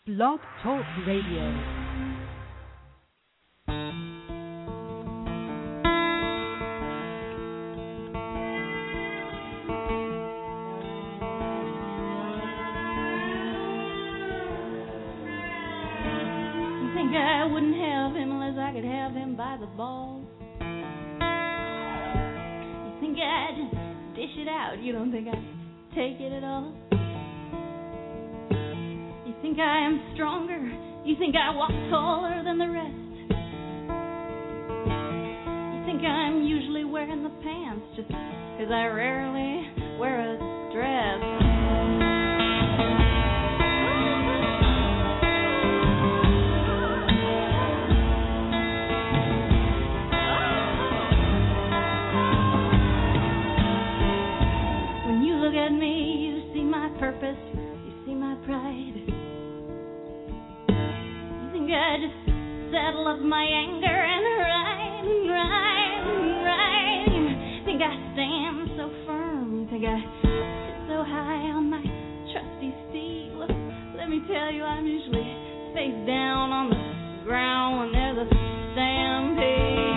Blog Talk Radio. I wouldn't have him unless I could have him by the balls. You think I'd just dish it out? You don't think I'd take it at all? You think I am stronger? You think I walk taller than the rest? You think I'm usually wearing the pants just 'cause I rarely wear a dress? Look at me, you see my purpose, you see my pride. You think I just settle up my anger and ride. You think I stand so firm, you think I sit so high on my trusty steed. Well, let me tell you, I'm usually face down on the ground when there's a stampede.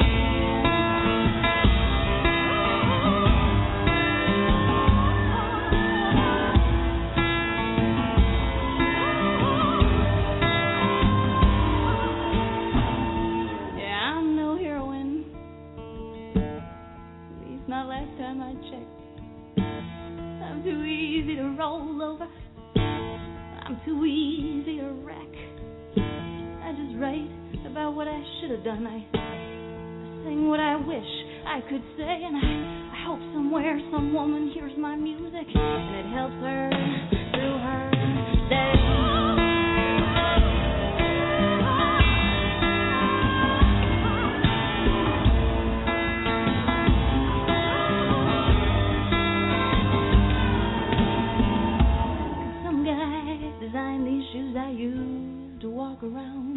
Not last time I checked. I'm too easy to roll over. I'm too easy to wreck. I just write about what I should have done. I sing what I wish I could say, and I hope somewhere some woman hears my music and it helps her through her day. Design these shoes I use to walk around.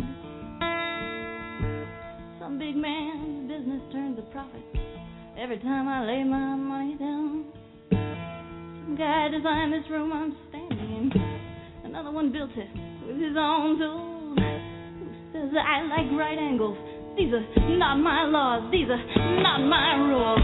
Some big man's business turns a profit every time I lay my money down. Some guy designed this room I'm standing in. Another one built it with his own tools. Who says I like right angles? These are not my laws. These are not my rules.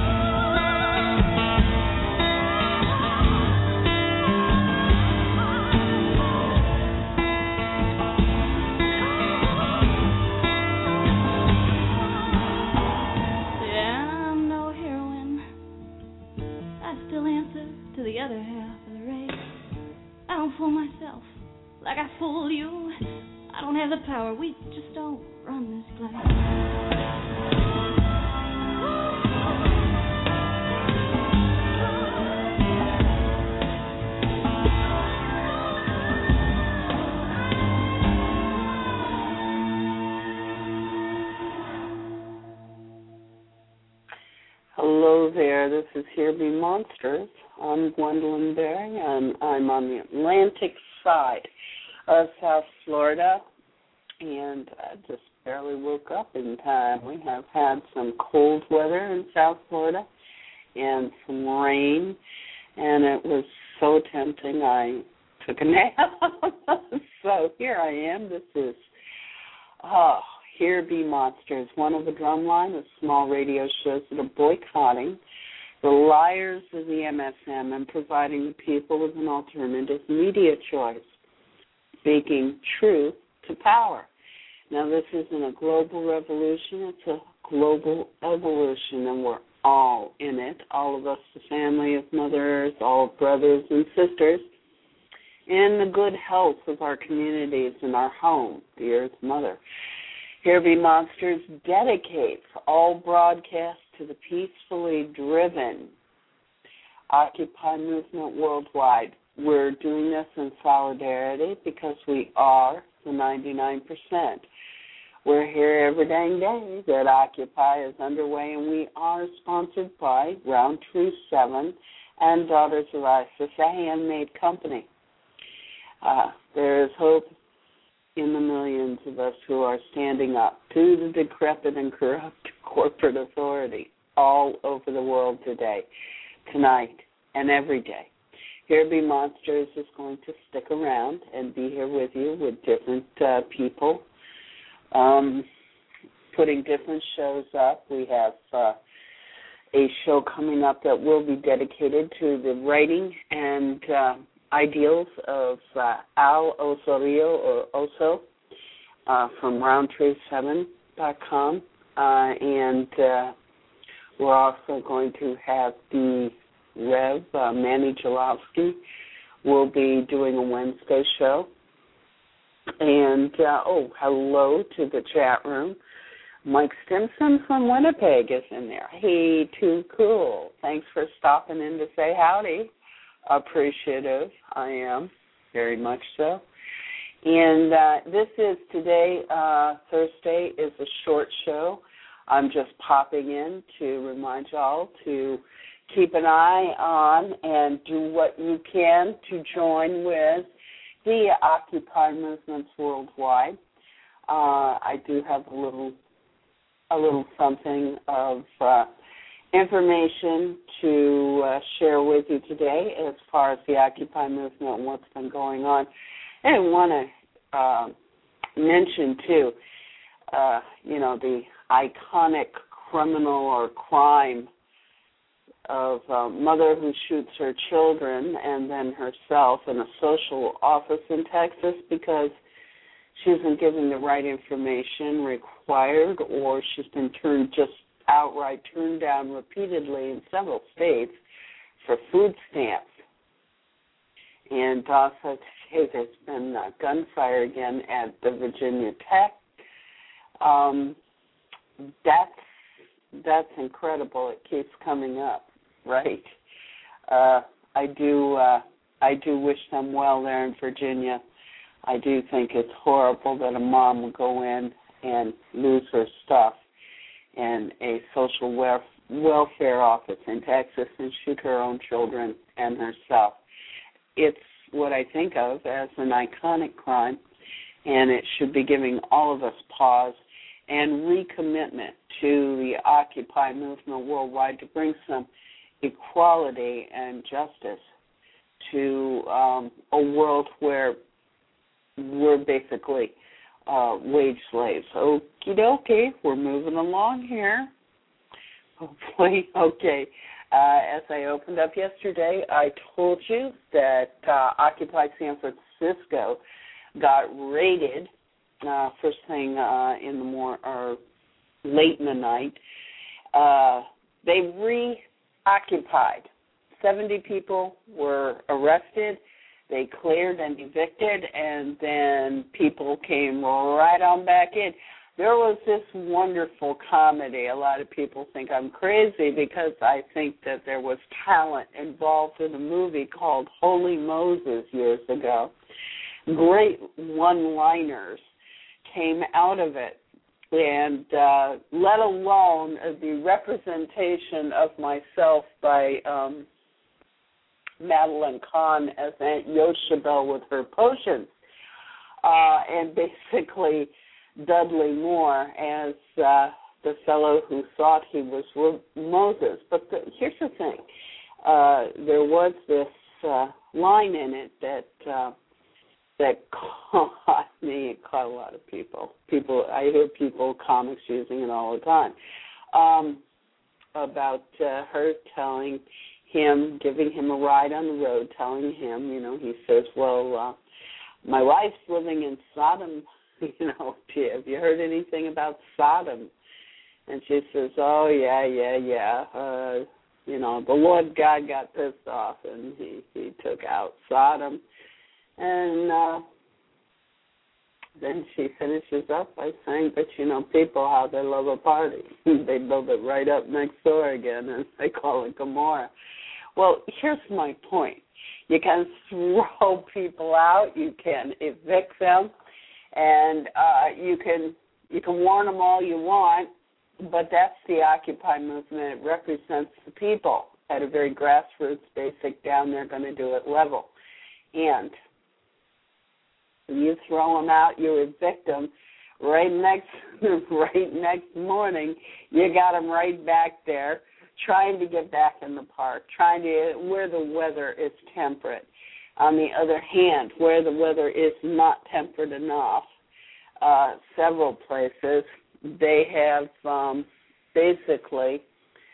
To the other half of the race. I don't fool myself like I fool you. I don't have the power. We just don't run this place. Hello there, this is Here Be Monsters. I'm Gwendolyn Berry, and I'm on the Atlantic side of South Florida, and I just barely woke up in time. We have had some cold weather in South Florida and some rain, and it was so tempting I took a nap. So here I am. This is Here Be Monsters, one of a drumline of small radio shows that are boycotting the liars of the MSM and providing the people with an alternative media choice, speaking truth to power. Now, this isn't a global revolution, it's a global evolution, and we're all in it, all of us, the family of Mother Earth, all brothers and sisters, in the good health of our communities and our home, the Earth Mother. Here Be Monsters dedicates all broadcasts to the peacefully driven Occupy movement worldwide. We're doing this in solidarity because we are the 99%. We're here every dang day that Occupy is underway, and we are sponsored by Roundtree 7 and Daughters of Isis, a handmade company. There is hope in the millions of us who are standing up to the decrepit and corrupt corporate authority all over the world today, tonight, and every day. Here Be Monsters is going to stick around and be here with you with different people, putting different shows up. We have a show coming up that will be dedicated to the writing and ideals of Al Osorio, or Oso, from roundtree7.com. And we're also going to have the Rev, Manny Jalowski, will be doing a Wednesday show. And, hello to the chat room. Mike Stimson from Winnipeg is in there. Hey, too cool. Thanks for stopping in to say howdy. Appreciative. I am, very much so. And this is today, Thursday, is a short show. I'm just popping in to remind y'all to keep an eye on and do what you can to join with the Occupy movements worldwide. I do have a little something of information to share with you today as far as the Occupy movement and what's been going on. And I want to mention, too, the iconic criminal or crime of a mother who shoots her children and then herself in a social office in Texas because she isn't given the right information required, or she's been outright turned down repeatedly in several states for food stamps. And also today there's been gunfire again at the Virginia Tech. That's incredible. It keeps coming up, right? I do wish them well there in Virginia. I do think it's horrible that a mom would go in and lose her stuff in a social welfare office in Texas and shoot her own children and herself. It's what I think of as an iconic crime, and it should be giving all of us pause and recommitment to the Occupy movement worldwide to bring some equality and justice to a world where we're basically wage slaves. Okie dokie, we're moving along here. Hopefully, okay. As I opened up yesterday, I told you that Occupy San Francisco got raided first thing in the morning or late in the night. They reoccupied. 70 people were arrested. They cleared and evicted, and then people came right on back in. There was this wonderful comedy. A lot of people think I'm crazy because I think that there was talent involved in a movie called Holy Moses years ago. Great one-liners came out of it, and let alone the representation of myself by Madeline Kahn as Aunt Yoshabel with her potions, and basically Dudley Moore as the fellow who thought he was Moses. But here's the thing. There was this line in it that caught me. It caught a lot of people. I hear people, comics, using it all the time, about her telling him, giving him a ride on the road, telling him, he says, well, my wife's living in Sodom, have you heard anything about Sodom? And she says, oh, yeah. The Lord God got pissed off, and he took out Sodom. And then she finishes up by saying that, people, how they love a party. They build it right up next door again, and they call it Gomorrah. Well, here's my point. You can throw people out, you can evict them, and you can warn them all you want, but that's the Occupy movement. It represents the people at a very grassroots, basic, down there, going to do it level. And you throw them out, you evict them, right next morning, you got them right back there trying to get back in the park, where the weather is temperate. On the other hand, where the weather is not temperate enough, several places, they have basically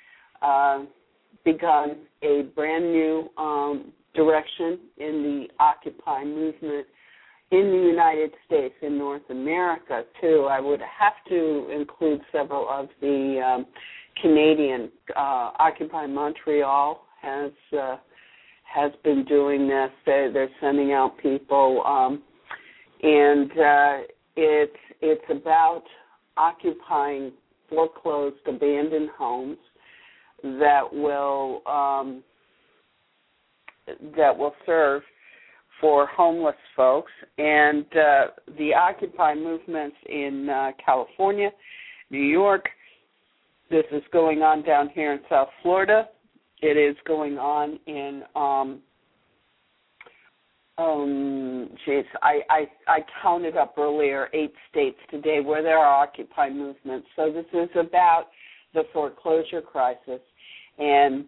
begun a brand new direction in the Occupy movement in the United States, in North America, too. I would have to include several of the Canadian. Occupy Montreal has been doing this. They're sending out people, and it's about occupying foreclosed, abandoned homes that will serve for homeless folks. And the Occupy movements in California, New York. This is going on down here in South Florida. It is going on in I counted up earlier 8 states today where there are Occupy movements. So this is about the foreclosure crisis and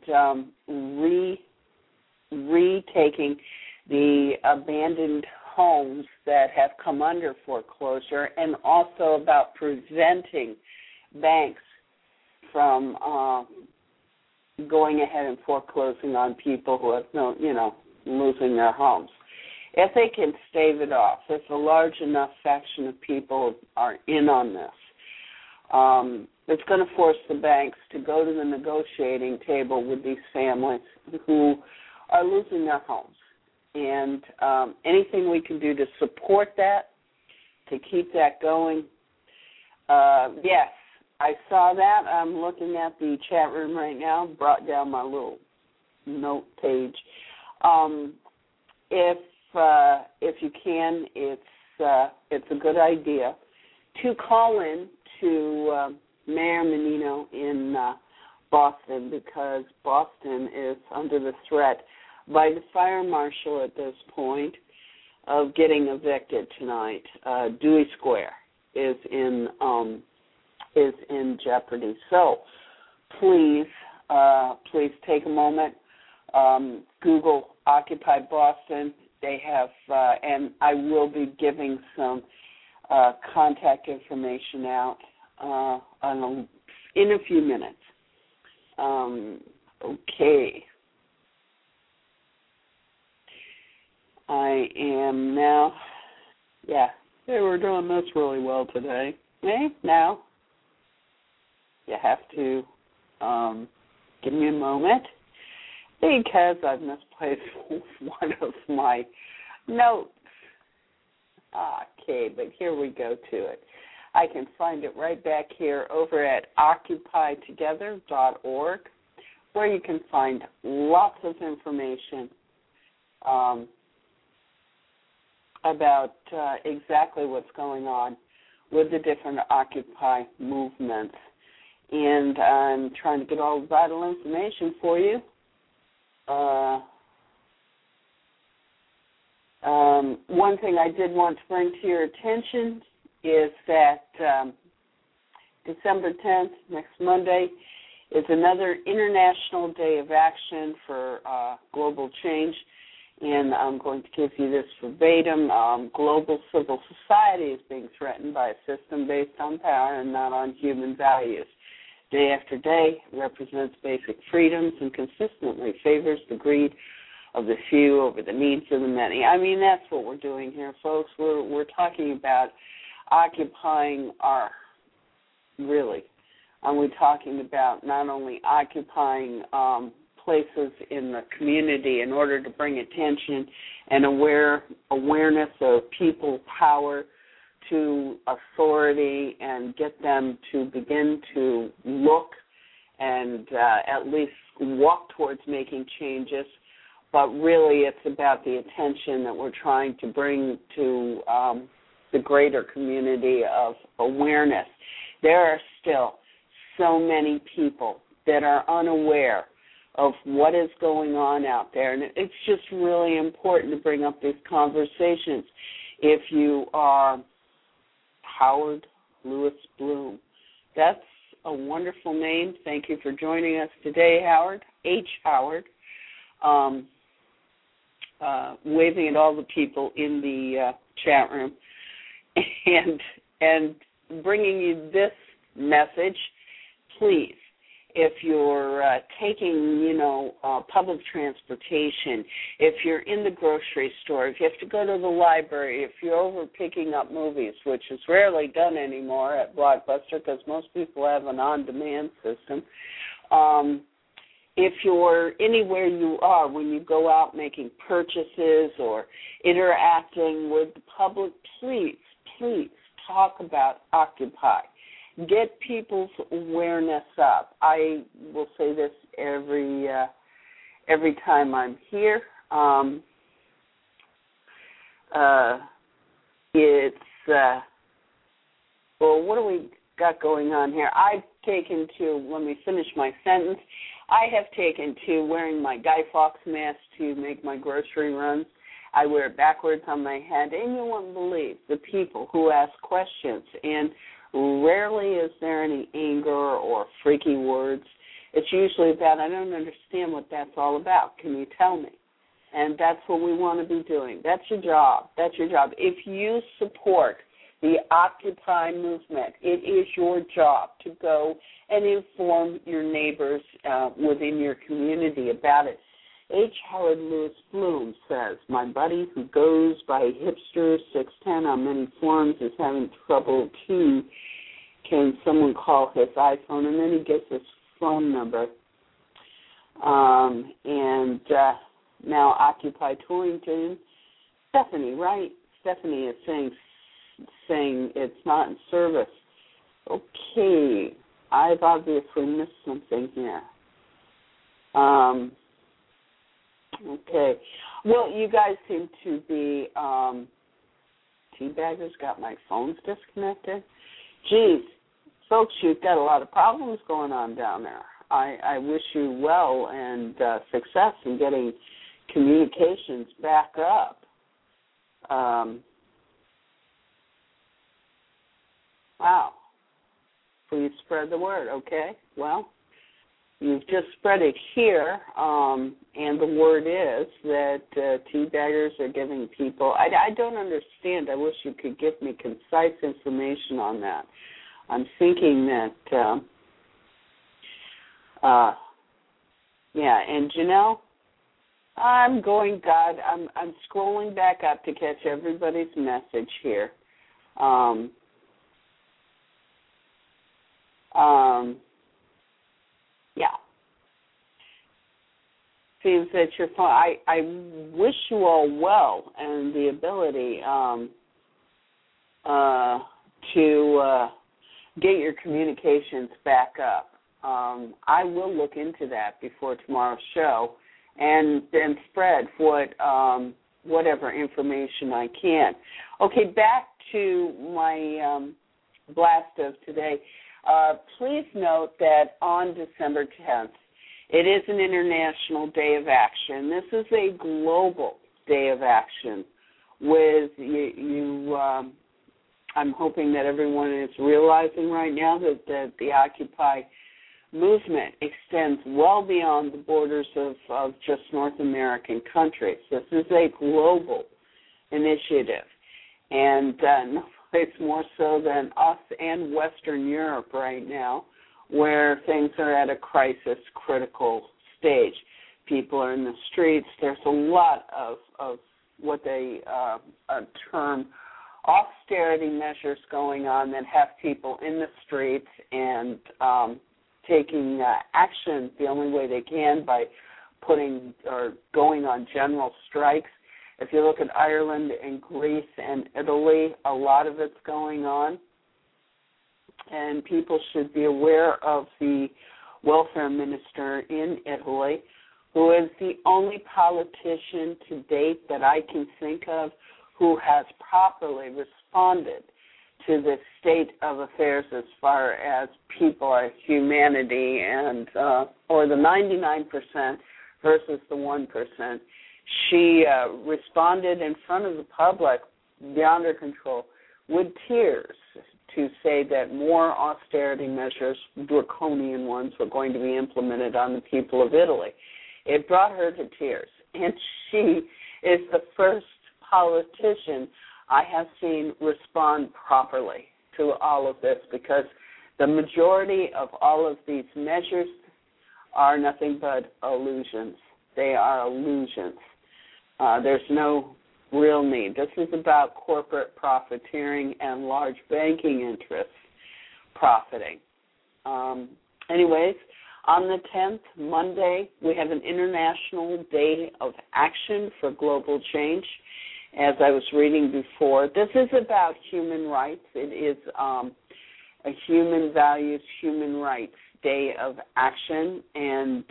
retaking the abandoned homes that have come under foreclosure, and also about preventing banks from going ahead and foreclosing on people who have losing their homes. If they can stave it off, if a large enough faction of people are in on this, it's going to force the banks to go to the negotiating table with these families who are losing their homes. And anything we can do to support that, to keep that going. Yes, I saw that. I'm looking at the chat room right now, brought down my little note page. If you can, it's a good idea to call in to Mayor Menino in Boston, because Boston is under the threat by the fire marshal at this point of getting evicted tonight. Dewey Square is in jeopardy. So please take a moment. Google Occupy Boston. They have, and I will be giving some contact information out in a few minutes. Okay. I am now, we're doing this really well today. Now, you have to give me a moment, because I've misplaced one of my notes. Okay, but here we go to it. I can find it right back here over at occupytogether.org, where you can find lots of information about exactly what's going on with the different Occupy movements. And I'm trying to get all the vital information for you. One thing I did want to bring to your attention is that December 10th, next Monday, is another International Day of Action for Global Change. And I'm going to give you this verbatim. Global civil society is being threatened by a system based on power and not on human values. Day after day represents basic freedoms and consistently favors the greed of the few over the needs of the many. I mean, that's what we're doing here, folks. We're talking about occupying we're talking about not only occupying places in the community in order to bring attention and awareness of people power to authority and get them to begin to look and at least walk towards making changes. But really it's about the attention that we're trying to bring to the greater community of awareness. There are still so many people that are unaware of what is going on out there, and it's just really important to bring up these conversations. If you are Howard Lewis Bloom, that's a wonderful name. Thank you for joining us today, Howard. H. Howard. Waving at all the people in the chat room and bringing you this message. Please, if you're taking, public transportation, if you're in the grocery store, if you have to go to the library, if you're over picking up movies, which is rarely done anymore at Blockbuster because most people have an on-demand system, if you're anywhere you are when you go out making purchases or interacting with the public, please talk about Occupy. Get people's awareness up. I will say this every time I'm here. What do we got going on here? I've taken to, let me finish my sentence, I have taken to wearing my Guy Fawkes mask to make my grocery runs. I wear it backwards on my head, and you won't believe the people who ask questions. And rarely is there any anger or freaky words. It's usually about, I don't understand what that's all about. Can you tell me? And that's what we want to be doing. That's your job. That's your job. If you support the Occupy movement, it is your job to go and inform your neighbors within your community about it. H. Howard Lewis Bloom says, my buddy who goes by Hipster 610 on many forums is having trouble too. Can someone call his iPhone? And then he gives his phone number. Now Occupy Torrington. Stephanie, right? Stephanie is saying it's not in service. Okay. I've obviously missed something here. Okay. Well, you guys seem to be teabaggers. Got my phones disconnected. Geez, folks, you've got a lot of problems going on down there. I wish you well and success in getting communications back up. Wow. Please spread the word, okay? Well, you've just spread it here, and the word is that teabaggers are giving people, I don't understand. I wish you could give me concise information on that. I'm thinking that, and Janelle, I'm scrolling back up to catch everybody's message here. Seems that your phone, I wish you all well and the ability to get your communications back up. I will look into that before tomorrow's show and then spread whatever information I can. Okay, back to my blast of today. Please note that on December 10th, it is an International Day of Action. This is a global day of action with you I'm hoping that everyone is realizing right now that the Occupy movement extends well beyond the borders of just North American countries. This is a global initiative, and no place more so than us and Western Europe right now, where things are at a crisis critical stage. People are in the streets. There's a lot of what they term austerity measures going on that have people in the streets and taking action the only way they can by putting or going on general strikes. If you look at Ireland and Greece and Italy, a lot of it's going on. And people should be aware of the welfare minister in Italy, who is the only politician to date that I can think of who has properly responded to the state of affairs as far as people are humanity and or the 99% versus the 1%. She responded in front of the public beyond her control with tears to say that more austerity measures, draconian ones, were going to be implemented on the people of Italy. It brought her to tears, and she is the first politician I have seen respond properly to all of this, because the majority of all of these measures are nothing but illusions. They are illusions. There's no real need. This is about corporate profiteering and large banking interests profiting. Anyways, on the 10th, Monday, we have an International Day of Action for Global Change. As I was reading before, this is about human rights. It is a human values, human rights day of action. And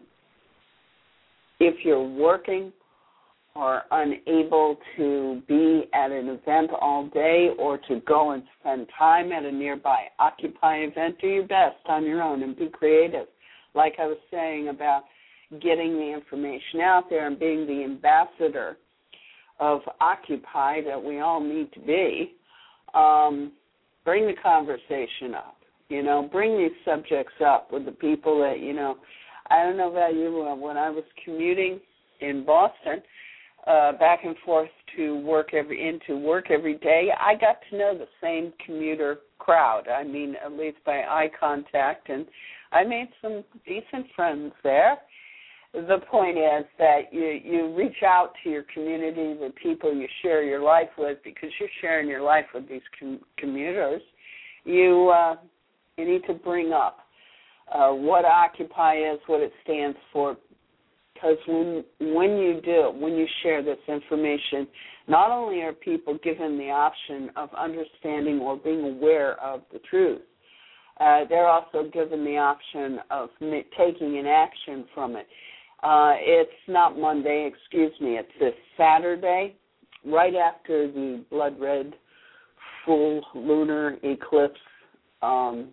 if you're working or unable to be at an event all day or to go and spend time at a nearby Occupy event, do your best on your own and be creative. Like I was saying about getting the information out there and being the ambassador of Occupy that we all need to be, bring the conversation up. Bring these subjects up with the people that, I don't know about you, when I was commuting in Boston, back and forth to work every day, I got to know the same commuter crowd. I mean, at least by eye contact, and I made some decent friends there. The point is that you reach out to your community, the people you share your life with, because you're sharing your life with these commuters. You need to bring up what Occupy is, what it stands for, because when you share this information, not only are people given the option of understanding or being aware of the truth, they're also given the option of taking an action from it. It's not Monday, it's this Saturday, right after the blood red full lunar eclipse on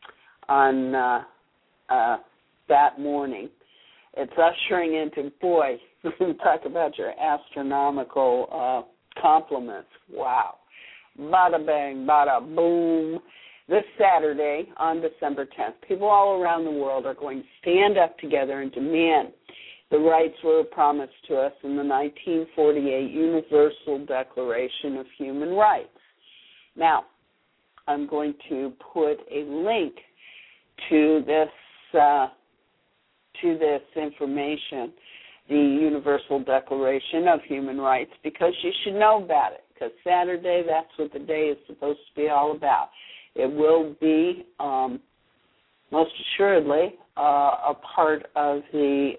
that morning. It's ushering into, boy, talk about your astronomical compliments. Wow. Bada bang, bada boom. This Saturday on December 10th, people all around the world are going to stand up together and demand the rights were promised to us in the 1948 Universal Declaration of Human Rights. Now, I'm going to put a link to this information, the Universal Declaration of Human Rights, because you should know about it, because Saturday, that's what the day is supposed to be all about. It will be, most assuredly, a part of the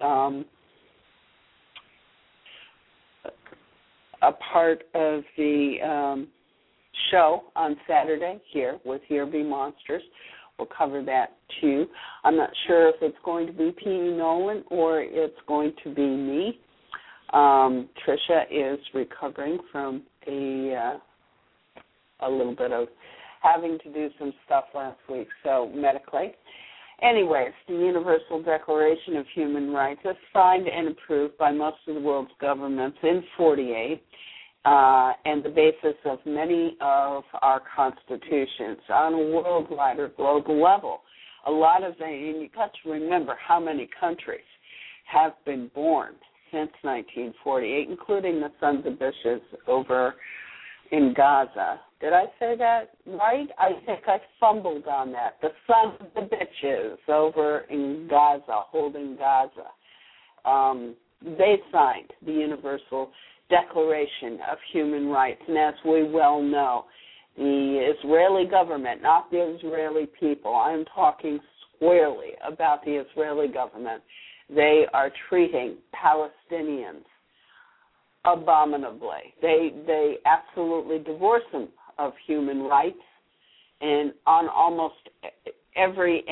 show on Saturday here with Here Be Monsters. We'll cover that too. I'm not sure if it's going to be P.E. Nolan or it's going to be me. Tricia is recovering from a little bit of having to do some stuff last week, so medically. Anyways, the Universal Declaration of Human Rights is signed and approved by most of the world's governments in 48 and the basis of many of our constitutions on a worldwide or global level. A lot of them, and you've got to remember how many countries have been born since 1948, including the Sons of Bitches over in Gaza. Did I say that right? I think I fumbled on that. The Sons of the Bitches over in Gaza, holding Gaza. They signed the Universal Declaration of Human Rights. And as we well know, the Israeli government, not the Israeli people, I'm talking squarely about the Israeli government, they are treating Palestinians abominably. They absolutely divorce them of human rights, and on almost every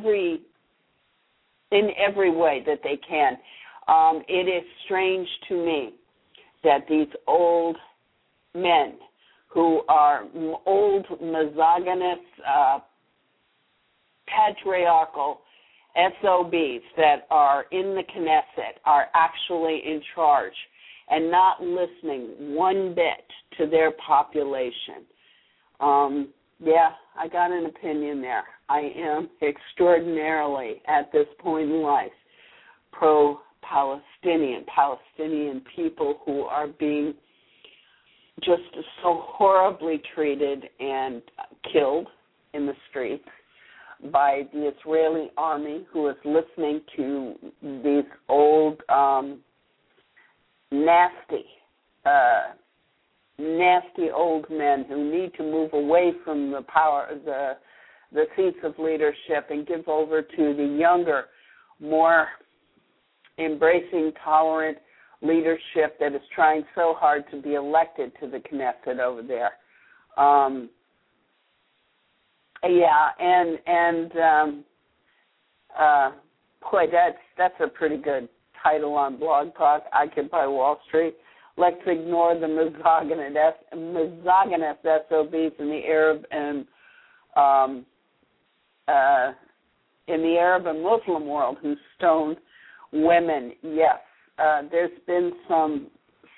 way that they can. It is strange to me that these old men who are old misogynist, patriarchal SOBs that are in the Knesset are actually in charge and not listening one bit to their population. Yeah, I got an opinion there. I am extraordinarily, at this point in life, Palestinian people who are being just so horribly treated and killed in the streets by the Israeli army, who is listening to these old, nasty old men who need to move away from the power, the seats of leadership, and give over to the younger, more embracing, tolerant leadership that is trying so hard to be elected to the Knesset over there. Boy, that's a pretty good title on Blog Talk, Occupy Wall Street. Let's ignore the misogynist SOBs in the Arab and Muslim world who stone women. Yes, there's been some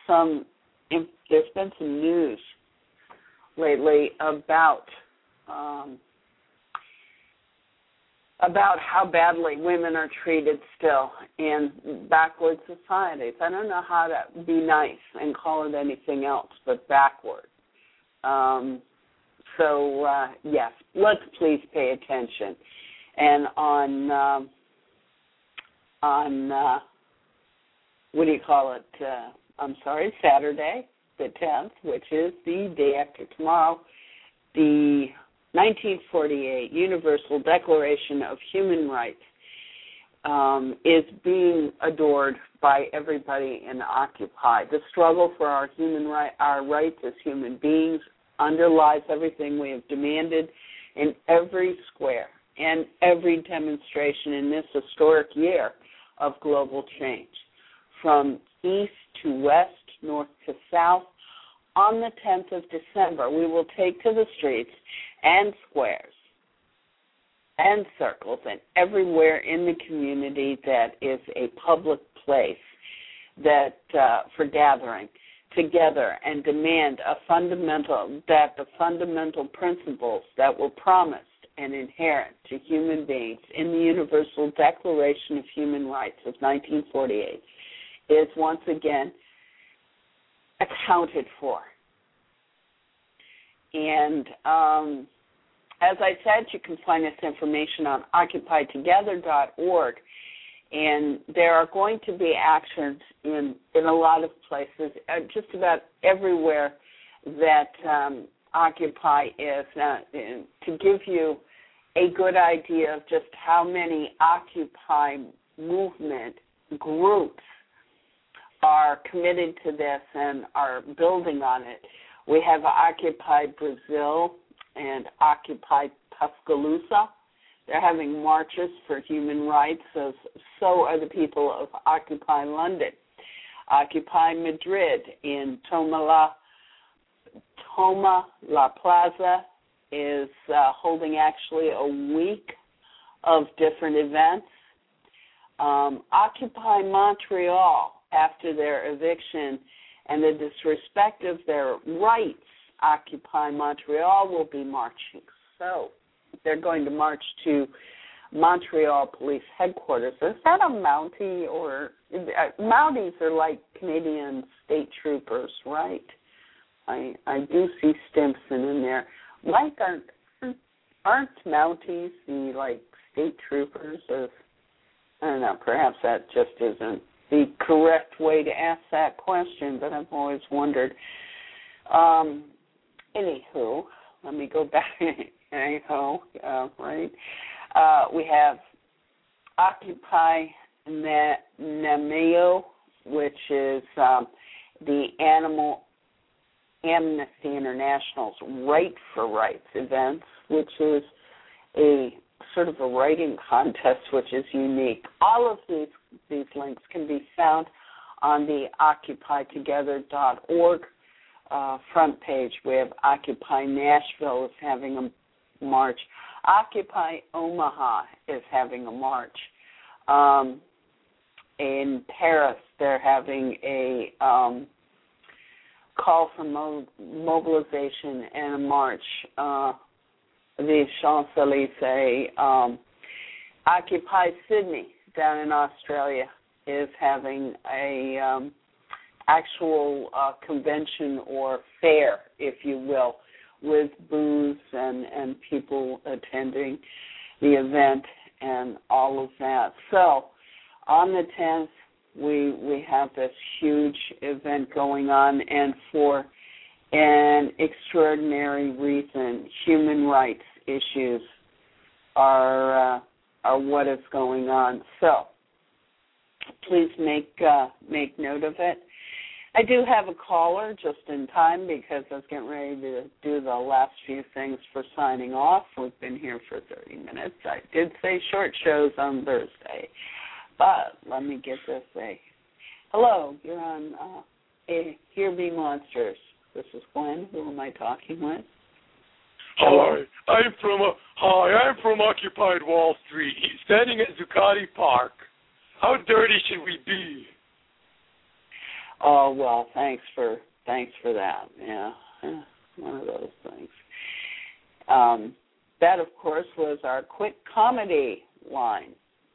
news lately about how badly women are treated still in backward societies. I don't know how to be nice and call it anything else but backward. Yes, let's please pay attention. And on Saturday, the 10th, which is the day after tomorrow, the 1948 Universal Declaration of Human Rights is being adored by everybody in Occupy. The struggle for our rights as human beings underlies everything we have demanded in every square and every demonstration in this historic year of global change. From east to west, north to south, on the 10th of December, we will take to the streets and squares and circles and everywhere in the community that is a public place that for gathering together and demand that the fundamental principles that were promised and inherent to human beings in the Universal Declaration of Human Rights of 1948 is once again accounted for. And as I said, you can find this information on OccupyTogether.org, and there are going to be actions in a lot of places, just about everywhere that Occupy is, to give you a good idea of just how many Occupy movement groups are committed to this and are building on it. We have Occupy Brazil and Occupy Tuscaloosa. They're having marches for human rights, so are the people of Occupy London. Occupy Madrid in Toma La Plaza is holding actually a week of different events. Occupy Montreal, after their eviction and the disrespect of their rights, Occupy Montreal will be marching. So they're going to march to Montreal Police Headquarters. Is that a Mountie? Or Mounties are like Canadian state troopers, right? I do see Stimson in there. Like, aren't Mounties the state troopers of? I don't know. Perhaps that just isn't the correct way to ask that question, but I've always wondered. Anywho, let me go back. Right? We have Occupy Namio, which is the Animal Amnesty International's Right for Rights events, which is a sort of a writing contest, which is unique. All of these links can be found on the OccupyTogether.org front page. We have Occupy Nashville is having a march. Occupy Omaha is having a march. In Paris, they're having a call for mobilization and a march. The Champs-Élysées, Occupy Sydney down in Australia is having a actual convention or fair, if you will, with booths and people attending the event and all of that. So on the 10th, we have this huge event going on, and for an extraordinary reason, human rights issues are what is going on. So please make note of it. I do have a caller just in time because I was getting ready to do the last few things for signing off. We've been here for 30 minutes. I did say short shows on Thursday, but let me get this say. Hello, you're on Hear Me Monsters. This is Glenn. Who am I talking with? Hi, I'm from Occupied Wall Street, standing at Zuccotti Park. How dirty should we be? Oh, well, thanks for that. Yeah, one of those things. That, of course, was our quick comedy line.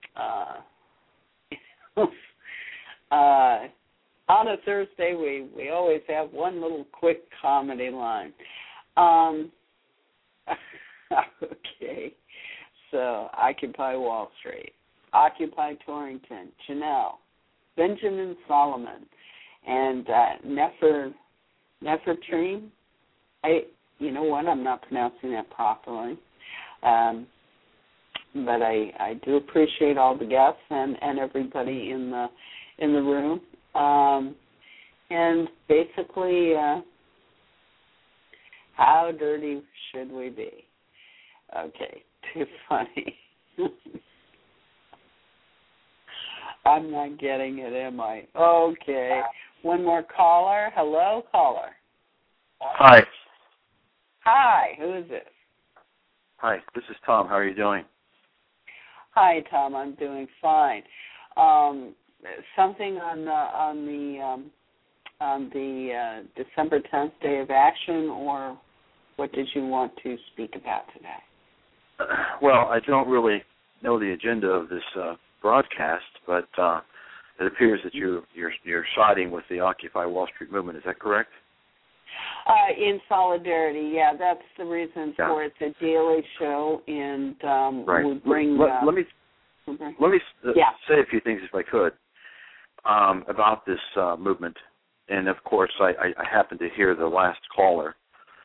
On a Thursday, we always have one little quick comedy line. Okay, so Occupy Wall Street, Occupy Torrington, Janelle, Benjamin Solomon, and Nefertrim. You know what? I'm not pronouncing that properly, but I do appreciate all the guests and everybody in the room. And basically, how dirty should we be? Okay, too funny. I'm not getting it, am I? Okay. One more caller. Hello, caller. Hi. Hi, who is this? Hi, this is Tom. How are you doing? Hi, Tom. I'm doing fine. Something on the December 10th Day of Action, or what did you want to speak about today? Well, I don't really know the agenda of this broadcast, but it appears that you're siding with the Occupy Wall Street movement. Is that correct? In solidarity, yeah. That's the reason for it. It's a daily show, and right. we bring. Let me say a few things, if I could, about this movement. And of course, I happened to hear the last caller.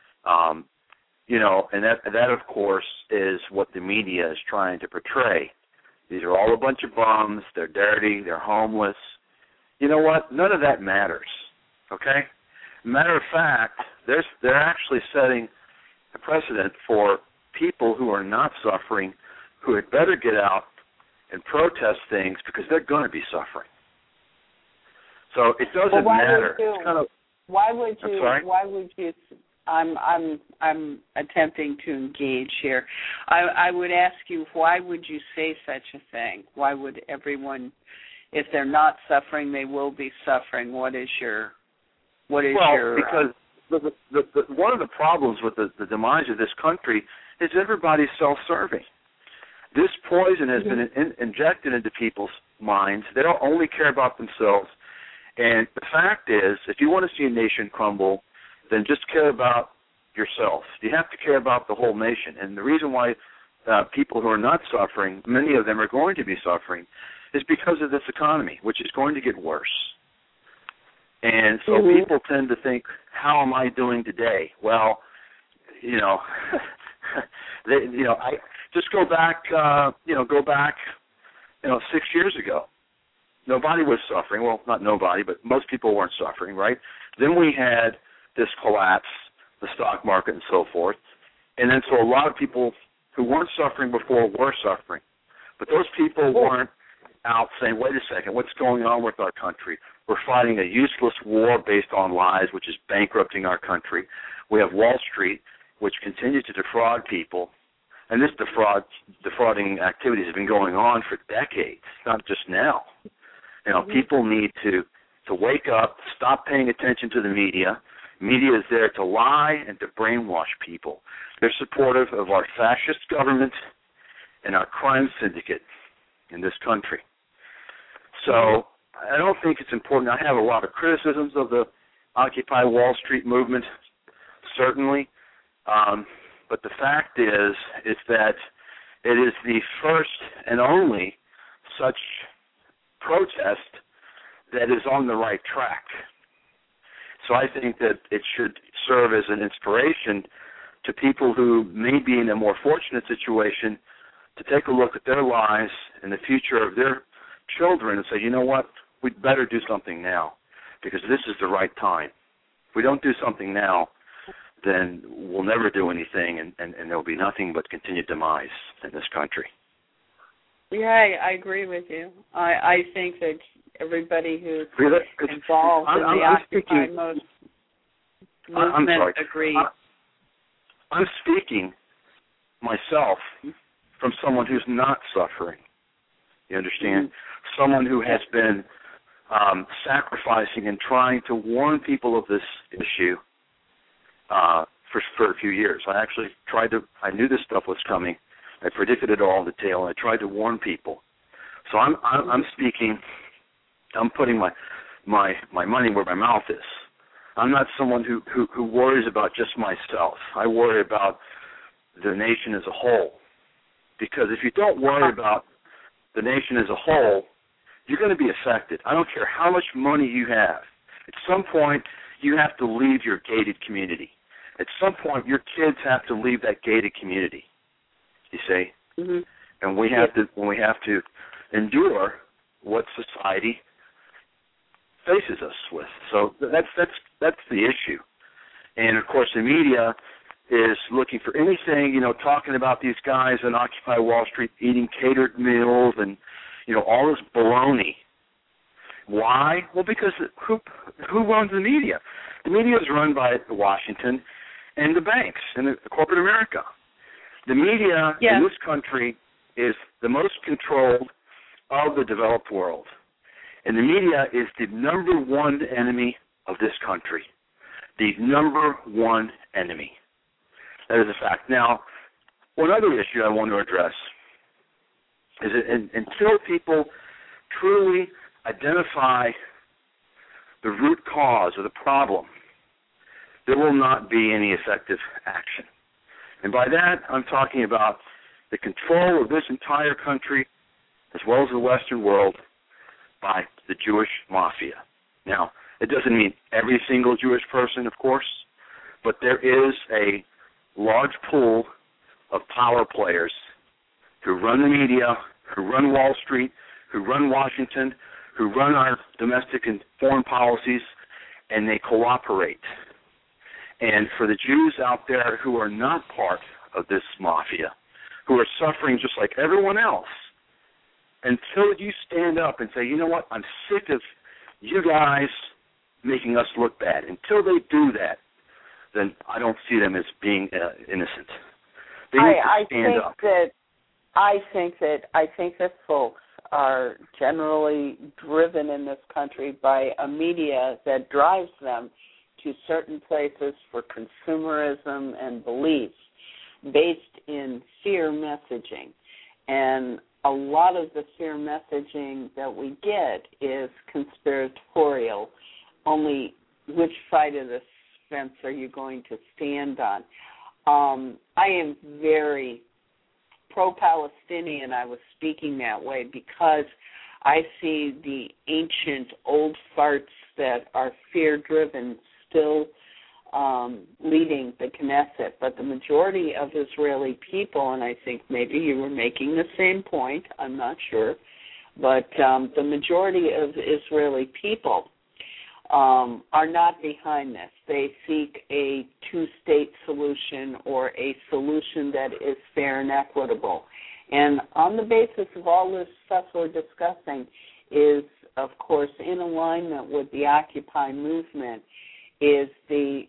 And that of course is what the media is trying to portray. These are all a bunch of bums. They're dirty. They're homeless. You know what? None of that matters. Okay. Matter of fact, they're actually setting a precedent for people who are not suffering, who had better get out and protest things because they're going to be suffering. So it doesn't matter. It's kind of, why would you? I'm sorry? Why would you? I'm attempting to engage here. I would ask you, why would you say such a thing? Why would everyone, if they're not suffering, they will be suffering? What is your? Because the one of the problems with the demise of this country is everybody's self-serving. This poison has been injected into people's minds. They don't only care about themselves. And the fact is, if you want to see a nation crumble, then just care about yourself. You have to care about the whole nation. And the reason why people who are not suffering, many of them are going to be suffering, is because of this economy, which is going to get worse. And so people tend to think, how am I doing today? Well, I just go back 6 years ago. Nobody was suffering. Well, not nobody, but most people weren't suffering, right? Then we had this collapse, the stock market and so forth. And then so a lot of people who weren't suffering before were suffering. But those people weren't out saying, wait a second, what's going on with our country? We're fighting a useless war based on lies, which is bankrupting our country. We have Wall Street, which continues to defraud people. And this defrauding activities have been going on for decades, not just now. People need to wake up, stop paying attention to the media, Media is there to lie and to brainwash people. They're supportive of our fascist government and our crime syndicate in this country. So I don't think it's important. I have a lot of criticisms of the Occupy Wall Street movement, certainly. But the fact is that it is the first and only such protest that is on the right track. So I think that it should serve as an inspiration to people who may be in a more fortunate situation to take a look at their lives and the future of their children and say, you know what, we'd better do something now because this is the right time. If we don't do something now, then we'll never do anything, and there'll be nothing but continued demise in this country. Yeah, I agree with you. I think that everybody who's involved in the Occupy movement agrees. I'm speaking myself from someone who's not suffering. You understand? Mm-hmm. Someone who has been sacrificing and trying to warn people of this issue for a few years. I actually I knew this stuff was coming. I predicted it all in detail, and I tried to warn people. So I'm speaking, I'm putting my money where my mouth is. I'm not someone who worries about just myself. I worry about the nation as a whole. Because if you don't worry about the nation as a whole, you're going to be affected. I don't care how much money you have. At some point, you have to leave your gated community. At some point, your kids have to leave that gated community. You see? Mm-hmm. And we have to endure what society faces us with. So that's the issue. And of course, the media is looking for anything, talking about these guys on Occupy Wall Street eating catered meals and, all this baloney. Why? Well, because who runs the media? The media is run by Washington and the banks and the corporate America. The media in this country is the most controlled of the developed world. And the media is the number one enemy of this country. The number one enemy. That is a fact. Now, one other issue I want to address is that until people truly identify the root cause of the problem, there will not be any effective action. And by that, I'm talking about the control of this entire country, as well as the Western world, by the Jewish mafia. Now, it doesn't mean every single Jewish person, of course, but there is a large pool of power players who run the media, who run Wall Street, who run Washington, who run our domestic and foreign policies, and they cooperate. And for the Jews out there who are not part of this mafia, who are suffering just like everyone else, until you stand up and say, you know what, I'm sick of you guys making us look bad. Until they do that, then I don't see them as being innocent. They need to stand up. I think that folks are generally driven in this country by a media that drives them to certain places for consumerism and beliefs based in fear messaging. And a lot of the fear messaging that we get is conspiratorial. Only which side of the fence are you going to stand on? I am very pro-Palestinian. I was speaking that way because I see the ancient old farts that are fear-driven still leading the Knesset. But the majority of Israeli people, and I think maybe you were making the same point, I'm not sure, but the majority of Israeli people are not behind this. They seek a two-state solution or a solution that is fair and equitable. And on the basis of all this stuff we're discussing is, of course, in alignment with the Occupy movement, is the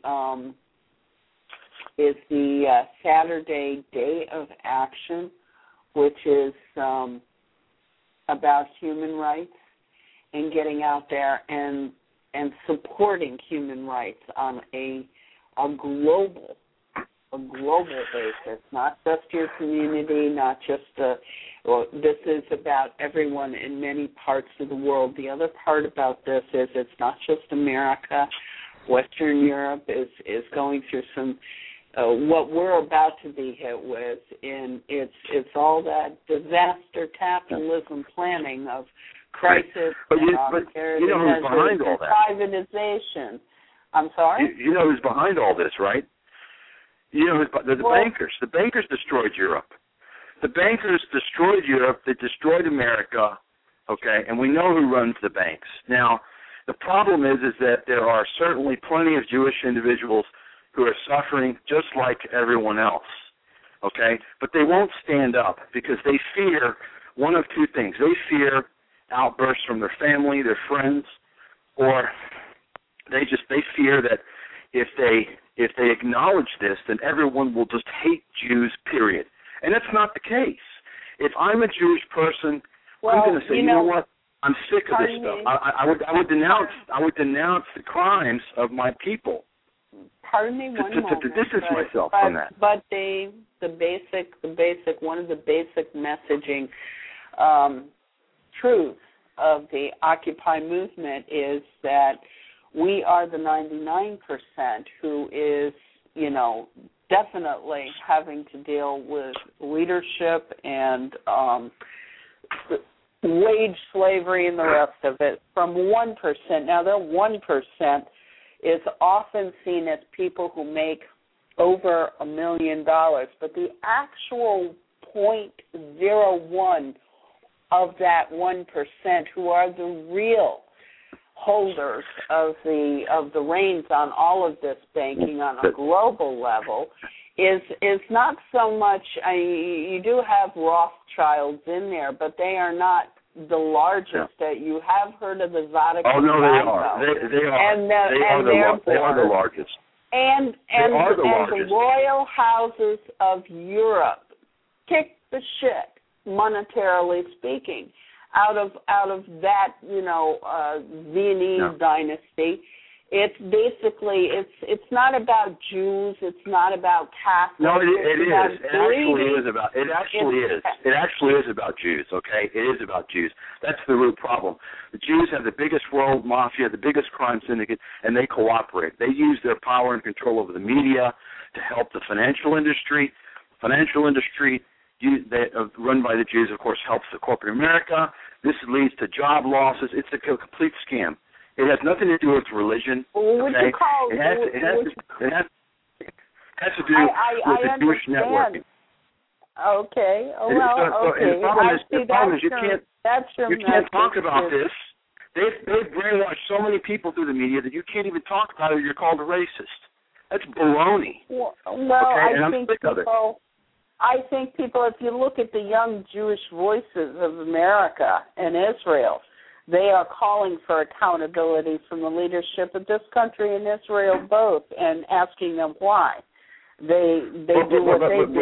Saturday Day of Action, which is about human rights and getting out there and supporting human rights on a global basis, not just your community, not just this is about everyone in many parts of the world. The other part about this is it's not just America. Western Europe is going through some what we're about to be hit with, and it's all that disaster capitalism planning of crisis. But you know who's behind all that? Privatization. I'm sorry? You know who's behind all this, right? You know, the bankers. The bankers destroyed Europe. The bankers destroyed Europe. They destroyed America, okay? And we know who runs the banks. Now, the problem is that there are certainly plenty of Jewish individuals who are suffering just like everyone else, okay? But they won't stand up because they fear one of two things. They fear outbursts from their family, their friends, or they fear that if they acknowledge this, then everyone will just hate Jews, period. And that's not the case. If I'm a Jewish person, I'm going to say, you know what? I'm sick of this stuff. I would denounce the crimes of my people. Pardon me one moment. To distance myself from that. But the basic one of the basic messaging truths of the Occupy movement is that we are the 99% who is, definitely having to deal with leadership and wage slavery and the rest of it. From 1%, now that 1% is often seen as people who make over $1 million, but the actual 0.01 of that 1% who are the real holders of the reins on all of this banking on a global level is not so much. You do have Rothschilds in there, but they are not the largest. That you have heard of the Vatican. Oh no, they are. They are the largest. And the royal houses of Europe kick the shit, monetarily speaking, out of that Viennese dynasty. It's basically it's not about Jews. It's not about Catholics. No, it is. It actually is about Jews. Okay, it is about Jews. That's the root problem. The Jews have the biggest world mafia, the biggest crime syndicate, and they cooperate. They use their power and control over the media to help the financial industry. Financial industry run by the Jews, of course, helps the corporate America. This leads to job losses. It's a complete scam. It has nothing to do with religion. Okay? It has to do with the Jewish networking. Okay. The problem is you can't talk about this. They've brainwashed so many people through the media that you can't even talk about it or you're called a racist. That's baloney. I think people, if you look at the young Jewish voices of America and Israel, they are calling for accountability from the leadership of this country and Israel both, and asking them why they do what they do.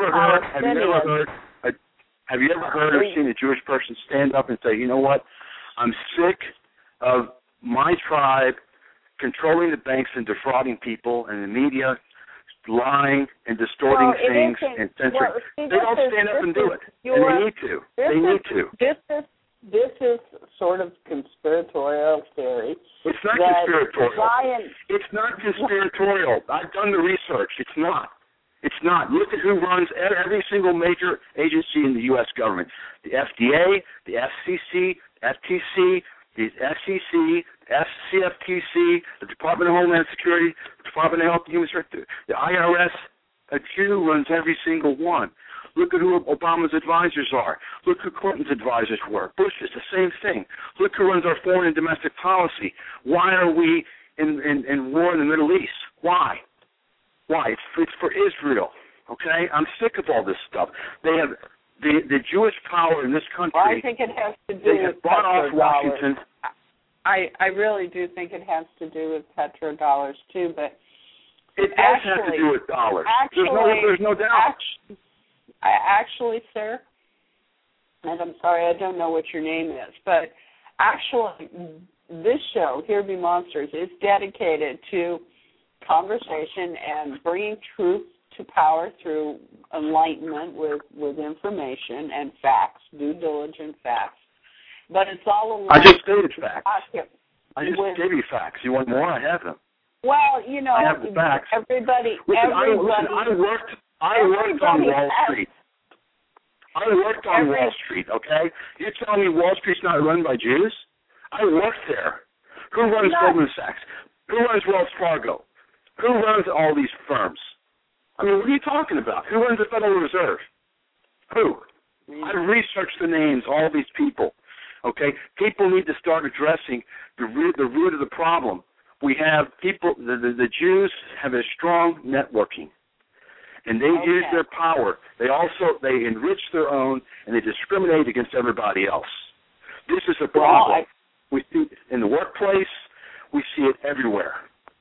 Have you ever heard or seen a Jewish person stand up and say, you know what, I'm sick of my tribe controlling the banks and defrauding people and the media lying and distorting things and censoring? They don't stand up and do it. And they need to. They need to. This is sort of conspiratorial theory. It's not conspiratorial. It's not conspiratorial. I've done the research. It's not. It's not. Look at who runs every single major agency in the U.S. government. The FDA, the FCC, FTC, the SEC, CFTC, the Department of Homeland Security, the Department of Health and Human Services, the IRS. A Jew runs every single one. Look at who Obama's advisors are. Look who Clinton's advisors were. Bush is the same thing. Look who runs our foreign and domestic policy. Why are we in war in the Middle East? Why? Why? It's for Israel. Okay? I'm sick of all this stuff. They have the Jewish power in this country. Well, I think it has to do with bought off Washington. I really do think it has to do with petrodollars too, but it does have to do with dollars. There's no doubt. Actually, sir, and I'm sorry, I don't know what your name is, but actually this show, Here Be Monsters, is dedicated to conversation and bringing truth to power through enlightenment with information and facts, due diligent facts. But it's all along. I just stated facts. I just gave you facts. You want more? I have them. Well, you know, I have the facts. Everybody. I worked on Wall Street. I worked on Wall Street, okay? You're telling me Wall Street's not run by Jews? I worked there. Who runs Goldman Sachs? Who runs Wells Fargo? Who runs all these firms? I mean, what are you talking about? Who runs the Federal Reserve? Who? I researched the names, all these people, okay? People need to start addressing the root of the problem. We have people, the Jews have a strong networking. And they use their power. They enrich their own, and they discriminate against everybody else. This is a problem. We see it in the workplace. We see it everywhere.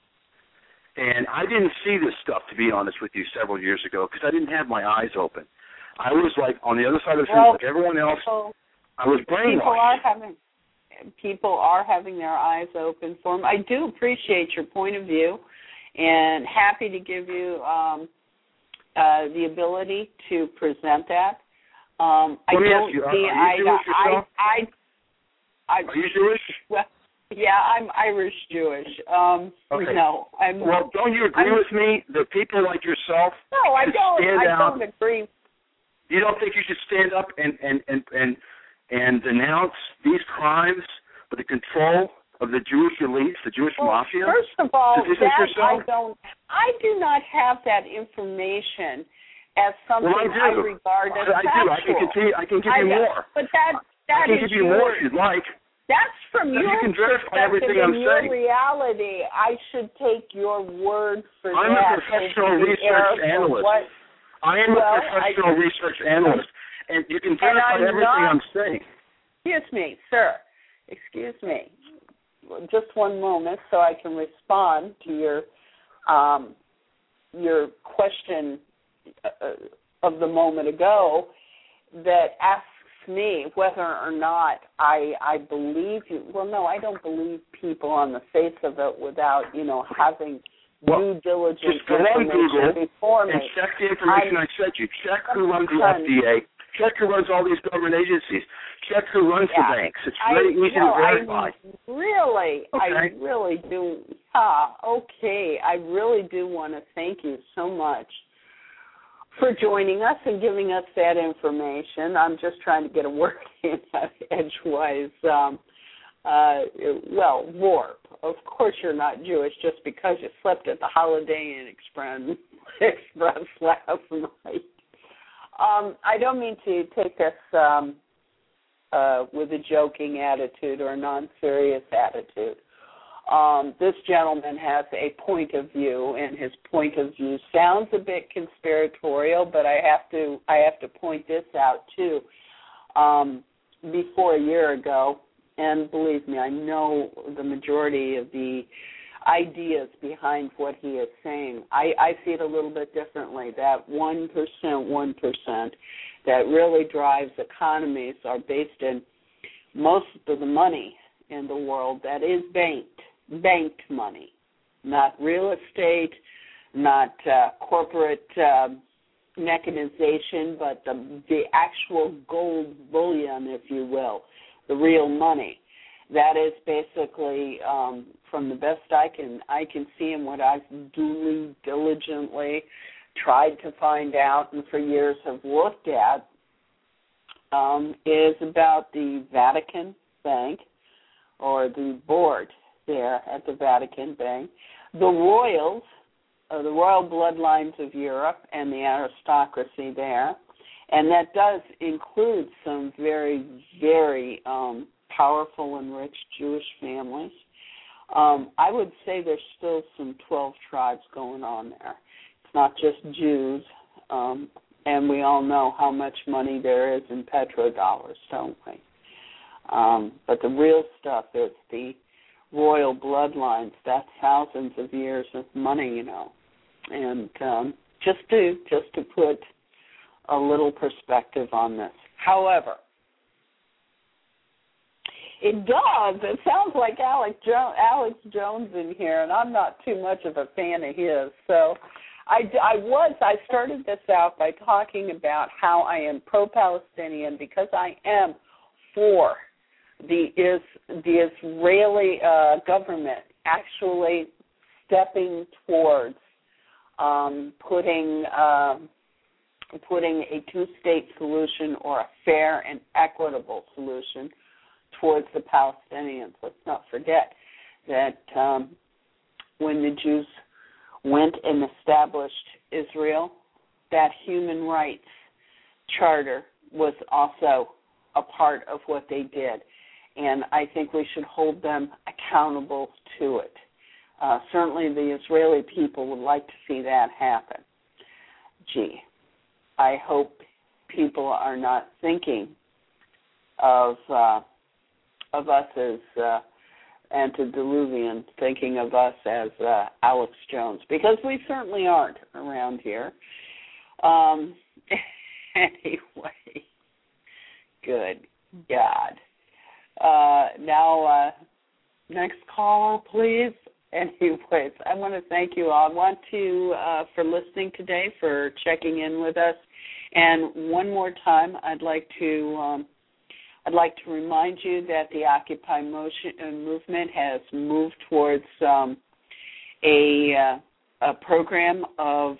And I didn't see this stuff, to be honest with you, several years ago because I didn't have my eyes open. I was like on the other side of the fence like everyone else. I was brainwashed. People are having their eyes open for them. I do appreciate your point of view and happy to give you the ability to present that. Let me ask you, are you Jewish yourself? Are you Jewish? Well, yeah, I'm Irish Jewish. Okay. No, I'm. Well, don't you agree with me that people like yourself? No, I don't agree. You don't think you should stand up and denounce these crimes with the control of the Jewish elites, the Jewish mafia? First of all, I do not have that information as something I regard as factual. I do. I can give you more. But that I can give you more if you'd like. That's from your perspective and your reality. I should take your word for that. I'm a professional research analyst. I am a professional research analyst, and you can verify everything I'm saying. Excuse me, sir. Excuse me. Just one moment so I can respond to your question of the moment ago that asks me whether or not I believe you. Well, no, I don't believe people on the face of it without, having due diligence information before me. And check the information I sent you. Check who runs the FDA. Check who runs all these government agencies. Check who runs the banks. It's very easy to verify. I really do. I really do want to thank you so much for joining us and giving us that information. I'm just trying to get a word in edgewise. Warp. Of course you're not Jewish just because you slept at the Holiday Inn Express last night. I don't mean to take this with a joking attitude or a non-serious attitude. This gentleman has a point of view, and his point of view sounds a bit conspiratorial, but I have to point this out too. Before a year ago, and believe me, I know the majority of the ideas behind what he is saying. I see it a little bit differently. That 1% that really drives economies are based in most of the money in the world that is banked money, not real estate, not corporate mechanization, but the actual gold bullion, if you will, the real money. That is basically, from the best I can see and what I've duly, diligently tried to find out and for years have looked at, is about the Vatican Bank or the board there at the Vatican Bank, the royals, the royal bloodlines of Europe and the aristocracy there, and that does include some very, very powerful and rich Jewish families. I would say there's still some 12 tribes going on there. It's not just Jews, and we all know how much money there is in petrodollars, don't we? But the real stuff is the royal bloodlines. That's thousands of years of money, And just to put a little perspective on this. However, It does. It sounds like Alex Jones in here, and I'm not too much of a fan of his. So I started this out by talking about how I am pro-Palestinian because I am for the Israeli government actually stepping towards putting a two-state solution or a fair and equitable solution towards the Palestinians. Let's not forget that when the Jews went and established Israel, that human rights charter was also a part of what they did. And I think we should hold them accountable to it. Certainly the Israeli people would like to see that happen. Gee, I hope people are not thinking of us as antediluvian, thinking of us as Alex Jones, because we certainly aren't around here. Anyway, good God. Now, next caller, please. Anyways, I want to thank you all. I want to, for listening today, for checking in with us. And one more time, I'd like to remind you that the Occupy movement has moved towards a program of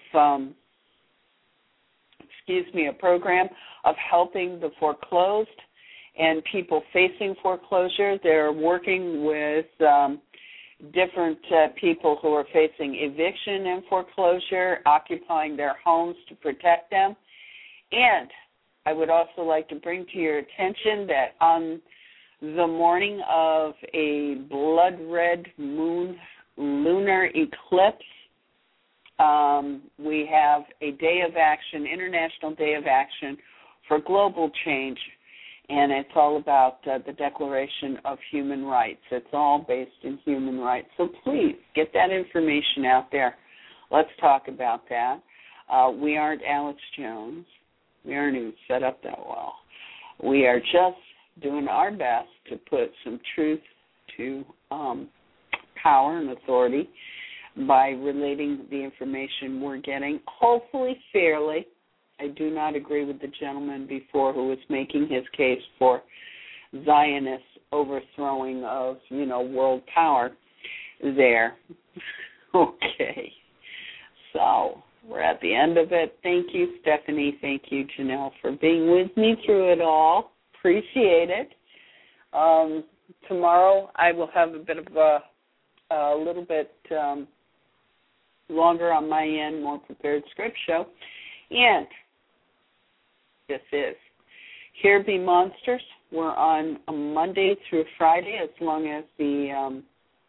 helping the foreclosed and people facing foreclosure. They're working with different people who are facing eviction and foreclosure, occupying their homes to protect them. And I would also like to bring to your attention that on the morning of a blood red moon lunar eclipse, we have a day of action, International Day of Action for Global Change, and it's all about the Declaration of Human Rights. It's all based in human rights. So please get that information out there. Let's talk about that. We aren't Alex Jones. We aren't even set up that well. We are just doing our best to put some truth to power and authority by relating the information we're getting, hopefully fairly. I do not agree with the gentleman before who was making his case for Zionist overthrowing of, world power there. Okay. So we're at the end of it. Thank you, Stephanie. Thank you, Janelle, for being with me through it all. Appreciate it. Tomorrow I will have a bit of a little bit longer on my end, more prepared script show. And this is Here Be Monsters. We're on a Monday through Friday as long as the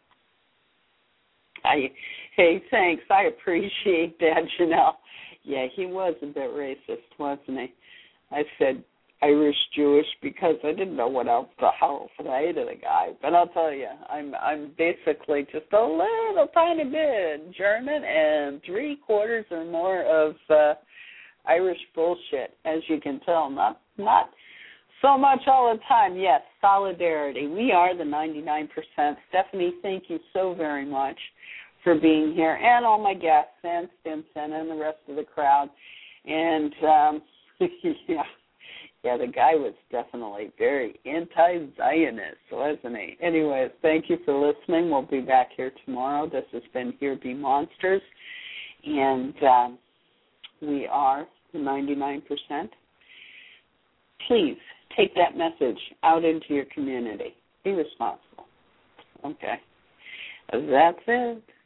hey, thanks. I appreciate that, Janelle. Yeah, he was a bit racist, wasn't he? I said Irish Jewish because I didn't know what else the hell I hated the guy. But I'll tell you, I'm basically just a little tiny bit German and 3/4 or more of Irish bullshit, as you can tell. Not so much all the time. Yes, solidarity. We are the 99%. Stephanie, thank you so very much for being here, and all my guests, and Stimson, and the rest of the crowd. And, yeah, the guy was definitely very anti-Zionist, wasn't he? Anyways, thank you for listening. We'll be back here tomorrow. This has been Here Be Monsters, and we are the 99%. Please take that message out into your community. Be responsible. Okay. That's it.